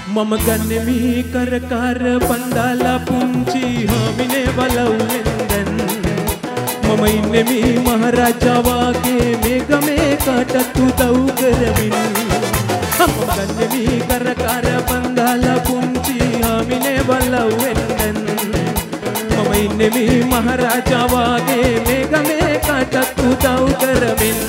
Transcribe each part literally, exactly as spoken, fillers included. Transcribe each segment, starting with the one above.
මම ගන්නේ මේ කර කර පන්දාලා පුංචි හාමිනේ බලව්වෙන් දැන් මම ඉන්නේ මේ මහරජා වාගේ මේ ගමේ කාටත් උදව් කරමින් මම ගන්නේ මේ කර කර පන්දාලා පුංචි හාමිනේ බලව්වෙන් දැන් මම ඉන්නේ මේ මහරජා වාගේ මේ ගමේ කාටත් උදව් කරමින්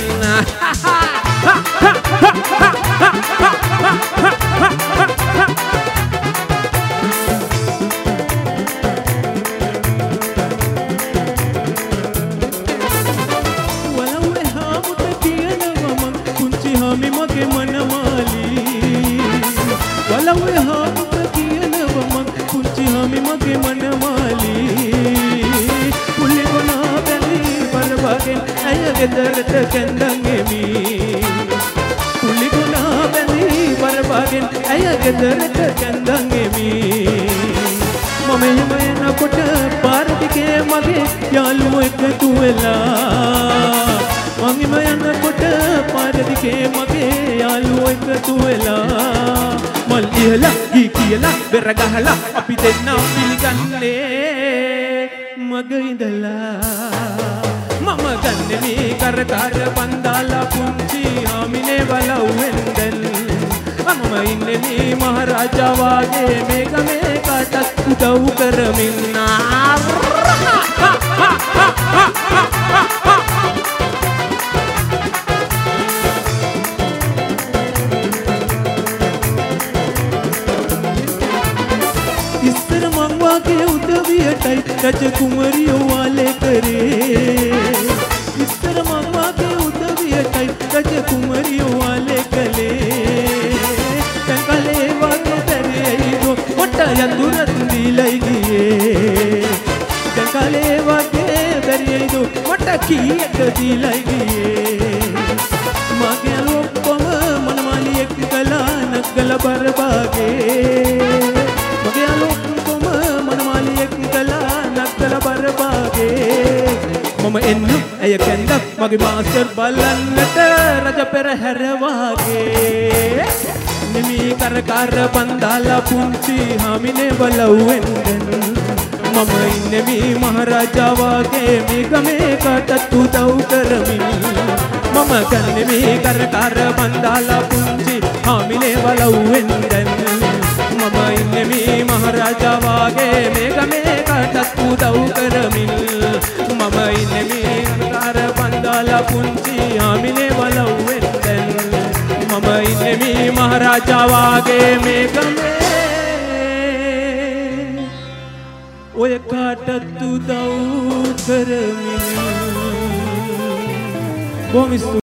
වලව්වේ හාමුදුරුවෝ කියනවා මං කුංචි හාමි මගේ මනමාලි පුලි ගොනා බැලි බලවගෙන් ඇය ගෙදරට කැඳන් එමි පුලි ගොනා බැලි බලවගෙන් ඇය ගෙදරට කැඳන් එමි මම එහෙම එනකොට පාර දිගේ මගේ යාළුවෝ එකතු වෙලා මම යනකොට පාර දිගේ මගේ යාළුවෝ එකතු වෙලා මල් ඉහලා ගී කියලා බෙර ගහලා අපි දෙන්නා පිළිගන්නේ මග ඉඳලා මම ගන්නේ මේ කර කර පන්දාලා පුංචි හාමිනේ බලව්වෙන් දැන් මම ඉන්නේ මේ මහරජා වාගේ මේ ගමේ කාටත් උදව් කරමින් ඉස්සර මං වාගේ උදවියටයි රජ කුමරියෝ වාලේ කරේ ඉස්සර මං වාගේ උදවියටයි රජ කුමරියෝ වාලේ කලේ දැන් කලේ වාගේ බැරියයිදෝ මට යතුරත් දීලයි ගියේ දැන් කලේ වාගේ බැරියයිදෝ මට කීයක දීලයි ගියේ මගේ ලොක්කම මනමාලියෙක් කළා නගල බරබාගේ මගේ ලොක්කම මනමාලියෙක් කළා නගල බරබාගේ මම එන්න ඇය කැඳක් මගේ මාස්ටර් බලන්නට රජ පෙරහැර වාගේ නිමි කර කර පන්දාලා පුංචි හාමිනේ බලව්වෙන් මම ඉන්නේ මේ මහරජා වාගේ මේ ගමේ කාටත් උදව් කරමින් මම ගන්නේ මේ කර කර පන්දාලා පුංචි හාමිනේ බලව්වෙන් මම ඉන්නේ මේ මහරජා වාගේ මේ ගමේ කාටත් උදව් කරමින් මම ඉන්නේ මේ කර පන්දාලා පුංචි හාමිනේ බලව්වෙන් මම ඉන්නේ මේ මහරජා වාගේ මේ ගමේ ඔය කාටත් උදව් කරමින් බොහොම